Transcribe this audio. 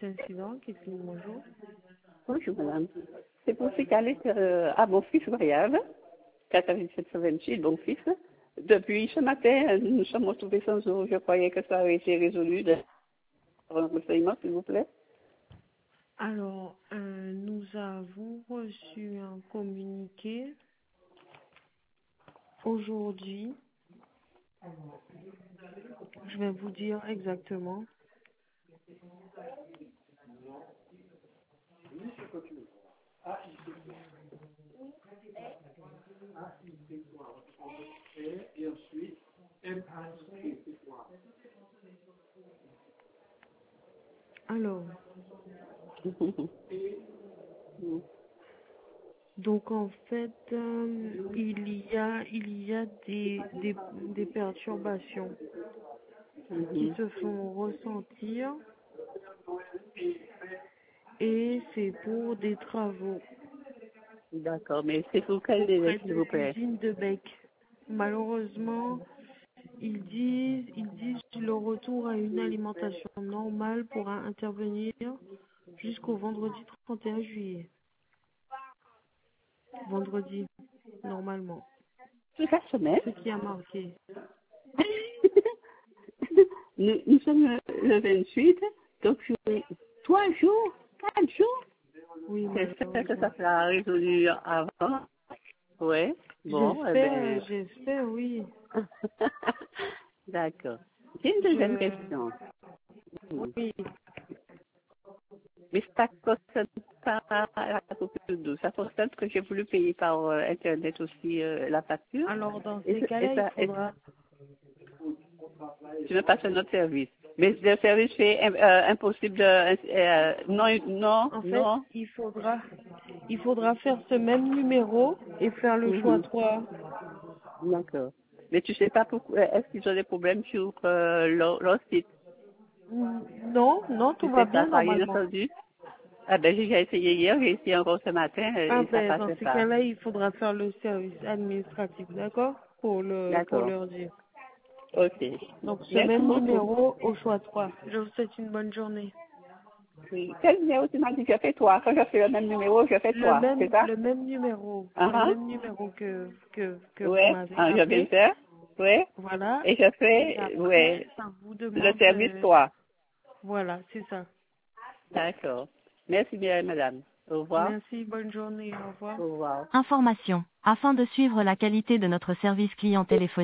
incident, Kathleen, bonjour. Bonjour madame. C'est pour signaler à mon fils voyage, 4728, bon fils. Depuis ce matin, nous sommes retrouvés sans eau. Je croyais que ça avait été résolu. Un renseignement, s'il vous plaît. Alors, nous avons reçu un communiqué aujourd'hui. Je vais vous dire exactement. Alors, donc en fait, il y a des perturbations qui se font ressentir et c'est pour des travaux D'accord, mais c'est pour quel délai, auprès s'il de vous plaît? l'usine de Bec. Malheureusement, ils disent que le retour à une alimentation normale pourra intervenir jusqu'au vendredi 31 juillet. Vendredi, normalement. Toute la semaine. Ce qui a marqué. Nous sommes le 28, donc 3 jours, 4 jours. Oui, J'espère que malheureusement. ça sera résolu avant. Ouais. Bon, eh ben. J'espère, oui. D'accord. J'ai une deuxième question. Oui. Mais ça concerne pas la coupure d'eau. Ça concerne que j'ai voulu payer par Internet aussi la facture. Alors, dans Et, ces et cas-là, il ça, faudra. tu me passes un autre service. Mais le service c'est impossible de... En fait, non. il faudra faire ce même numéro et faire le choix Mhm. 3. D'accord. Mais tu sais pas pourquoi, est-ce qu'ils ont des problèmes sur leur site? Non, non, Tu tout va sais pas, bien ça rien normalement. entendu? Ah ben j'ai déjà essayé hier, j'ai essayé encore ce matin Ah et ça ben, dans passait ces pas. cas-là, il faudra faire le service administratif, d'accord? Pour D'accord. leur dire. Ok. Donc, ce Merci même beaucoup. numéro au choix 3. Je vous souhaite une bonne journée. Oui. Quel numéro tu m'as dit? Je fais toi. Quand je fais le même numéro, je fais toi. C'est ça? Le Uh-huh. même numéro que vous Ouais. m'avez Ah, je viens de appelé. faire. Ouais. Voilà. Et je Et fais, après, ouais, ça vous le demande service de... toi. Voilà, c'est ça. D'accord. Merci bien, madame. Au revoir. Merci, bonne journée, au revoir. Au revoir. Information. Afin de suivre la qualité de notre service client téléphonique,